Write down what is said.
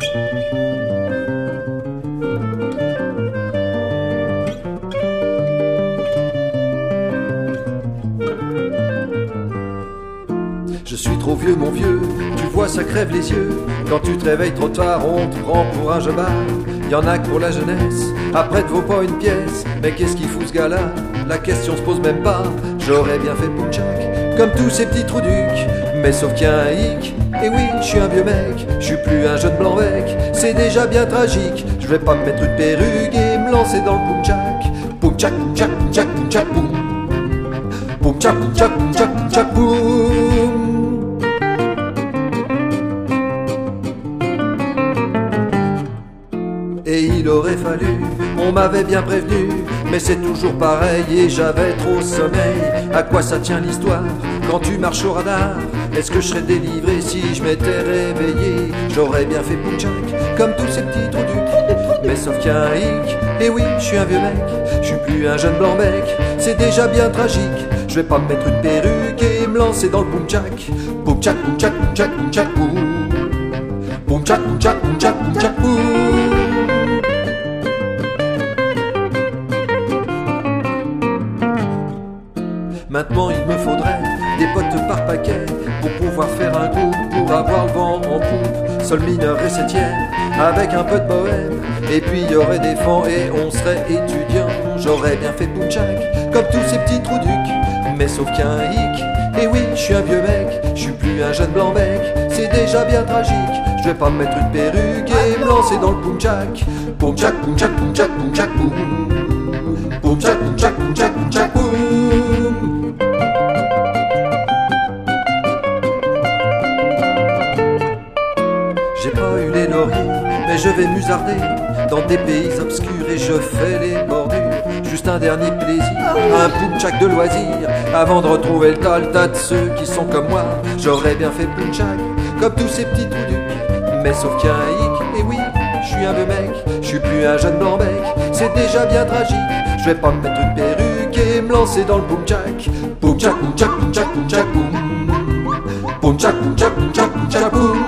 Je suis trop vieux mon vieux, tu vois ça crève les yeux. Quand tu te réveilles trop tard, on te prend pour un jobard. Y'en a que pour la jeunesse, après te vaut pas une pièce. Mais qu'est-ce qu'il fout ce gars-là? La question se pose même pas. J'aurais bien fait Punchak, comme tous ces petits trous-ducs. Mais sauf qu'il y a un hic, et oui, je suis un vieux mec. Je suis plus un jeune blanc-bec, c'est déjà bien tragique. Je vais pas me mettre une perruque et me lancer dans le Punchak. Punchak, Punchak, Punchak, Punchak, boum. Punchak, Punchak, Punchak, Punchak, boum. Et il aurait fallu, on m'avait bien prévenu, mais c'est toujours pareil et j'avais trop sommeil. À quoi ça tient l'histoire quand tu marches au radar? Est-ce que je serais délivré si je m'étais réveillé? J'aurais bien fait Punchak, comme tous ces petits trous-ducs. Mais sauf qu'il y a un hic, et oui, je suis un vieux mec. Je suis plus un jeune blanc-bec, c'est déjà bien tragique. Je vais pas me mettre une perruque et me lancer dans le Punchak. Punchak, Punchak, Punchak, Punchak, boum. Punchak, Punchak, Punchak, Punchak, boum. Maintenant il me faudrait des potes par paquet pour pouvoir faire un groupe, pour avoir le vent en poupe. Sol mineur et septième, avec un peu de bohème. Et puis il y aurait des fans et on serait étudiants. J'aurais bien fait Punchak, comme tous ces petits trous-ducs. Mais sauf qu'il y a un hic, et oui, je suis un vieux mec. Je suis plus un jeune blanc-bec, c'est déjà bien tragique. Je vais pas me mettre une perruque et me lancer dans le Punchak. Punchak, Punchak, Punchak, Punchak, boum. Punchak, Punchak, Punchak, Punchak, boum. J'ai pas eu les lauriers, mais je vais musarder dans des pays obscurs et je fais les bordures. Juste un dernier plaisir, un Punchak de loisir, avant de retrouver le tas de ceux qui sont comme moi. J'aurais bien fait Punchak, comme tous ces petits trous-ducs. Mais sauf qu'il y a un hic, et oui, je suis un vieux mec. Je suis plus un jeune blanc-bec, c'est déjà bien tragique. Je vais pas me mettre une perruque et me lancer dans le Punchak. Punchak, Punchak, Punchak, Punchak, boum. Punchak, Punchak, Punchak, Punchak, boum.